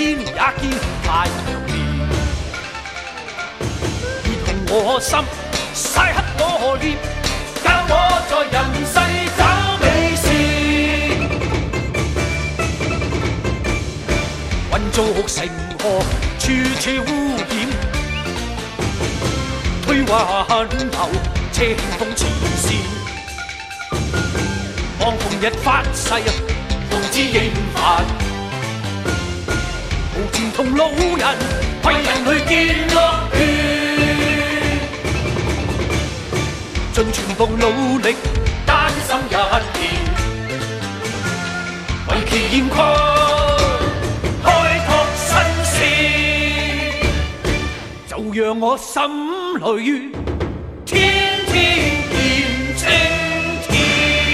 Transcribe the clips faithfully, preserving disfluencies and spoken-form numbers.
天也見太陽面。熱紅我心，曬黑我臉，教我在人世找美事。混濁成河，處處污染。虛幻流，清風前線。望紅日發誓，奉旨應凡。無錢同老人，為人類建樂園。盡全部努力，丹心一片，為其現況開拓新線。就讓我心裏天天見青天。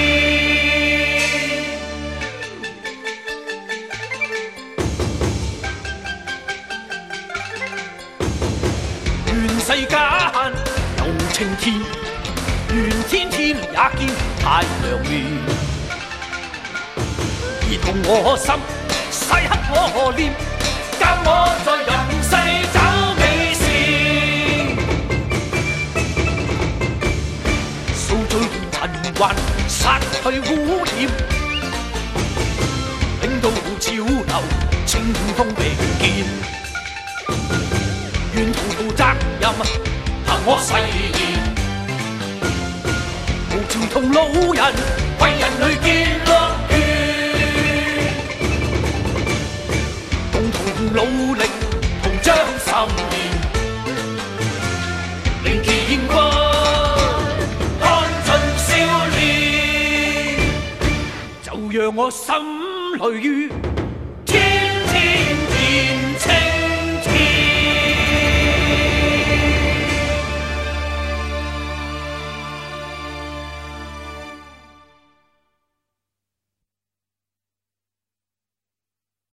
願世間有青天，願天天也見太陽面。熱紅我心，曬黑我臉，教我在人世找美事。掃盡塵寰，殺去污染，領導潮流，清風並肩。願同負責任，行我誓言，無情同老人，為人類建樂園。共同努力，同將十年，令其現光，看盡少年。就讓我心裏天天見青